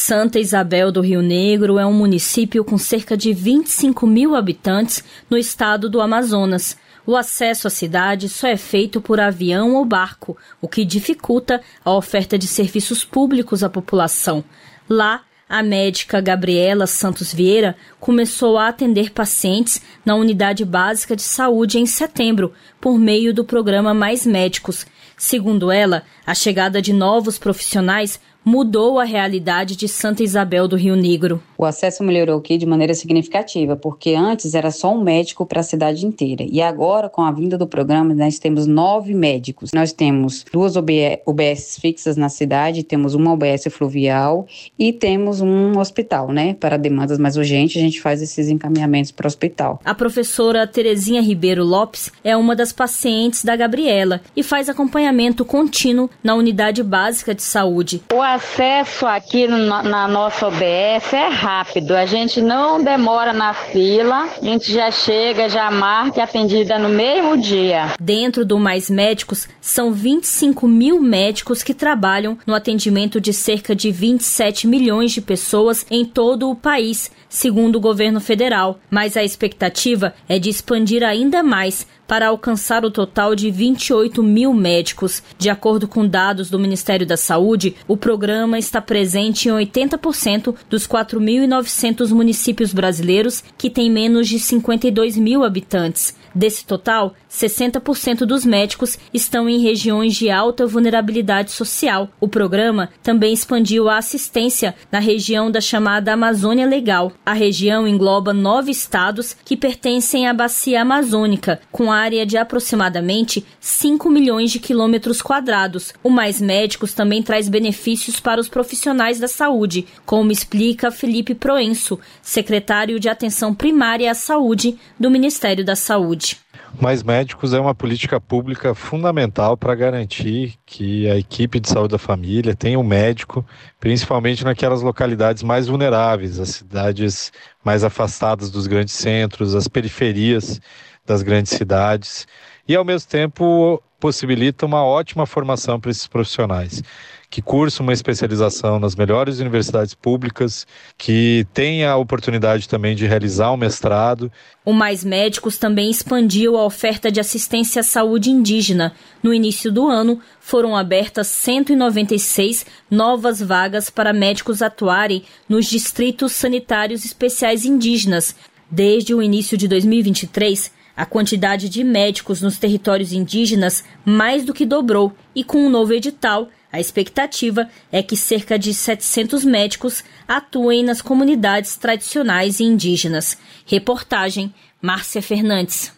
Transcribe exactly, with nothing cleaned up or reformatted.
Santa Isabel do Rio Negro é um município com cerca de vinte e cinco mil habitantes no estado do Amazonas. O acesso à cidade só é feito por avião ou barco, o que dificulta a oferta de serviços públicos à população. Lá, a médica Gabriela Santos Vieira começou a atender pacientes na Unidade Básica de Saúde em setembro, por meio do programa Mais Médicos. Segundo ela, a chegada de novos profissionais mudou a realidade de Santa Isabel do Rio Negro. O acesso melhorou aqui de maneira significativa, porque antes era só um médico para a cidade inteira. E agora, com a vinda do programa, nós temos nove médicos. Nós temos duas U B S fixas na cidade, temos uma U B S fluvial e temos um hospital, né? Para demandas mais urgentes, a gente faz esses encaminhamentos para o hospital. A professora Terezinha Ribeiro Lopes é uma das pacientes da Gabriela e faz acompanhamento contínuo na Unidade Básica de Saúde. O acesso aqui no, na nossa U B S é rápido, a gente não demora na fila, a gente já chega, já marca e é atendida no mesmo dia. Dentro do Mais Médicos, são vinte e cinco mil médicos que trabalham no atendimento de cerca de vinte e sete milhões de pessoas em todo o país, segundo o governo federal. Mas a expectativa é de expandir ainda mais para alcançar o total de vinte e oito mil médicos. De acordo com dados do Ministério da Saúde, o programa está presente em oitenta por cento dos quatro mil e novecentos municípios brasileiros que têm menos de cinquenta e dois mil habitantes. Desse total, sessenta por cento dos médicos estão em regiões de alta vulnerabilidade social. O programa também expandiu a assistência na região da chamada Amazônia Legal. A região engloba nove estados que pertencem à Bacia Amazônica, com área de aproximadamente cinco milhões de quilômetros quadrados. O Mais Médicos também traz benefícios para os profissionais da saúde, como explica Felipe Proenço, secretário de Atenção Primária à Saúde do Ministério da Saúde. Mais Médicos é uma política pública fundamental para garantir que a equipe de saúde da família tenha um médico, principalmente naquelas localidades mais vulneráveis, as cidades mais afastadas dos grandes centros, as periferias das grandes cidades, e ao mesmo tempo possibilita uma ótima formação para esses profissionais, que cursam uma especialização nas melhores universidades públicas, que tenha a oportunidade também de realizar um mestrado. O Mais Médicos também expandiu a oferta de assistência à saúde indígena. No início do ano, foram abertas cento e noventa e seis novas vagas para médicos atuarem nos distritos sanitários especiais indígenas. Desde o início de dois mil e vinte e três, a quantidade de médicos nos territórios indígenas mais do que dobrou e, com um novo edital, a expectativa é que cerca de setecentos médicos atuem nas comunidades tradicionais e indígenas. Reportagem Márcia Fernandes.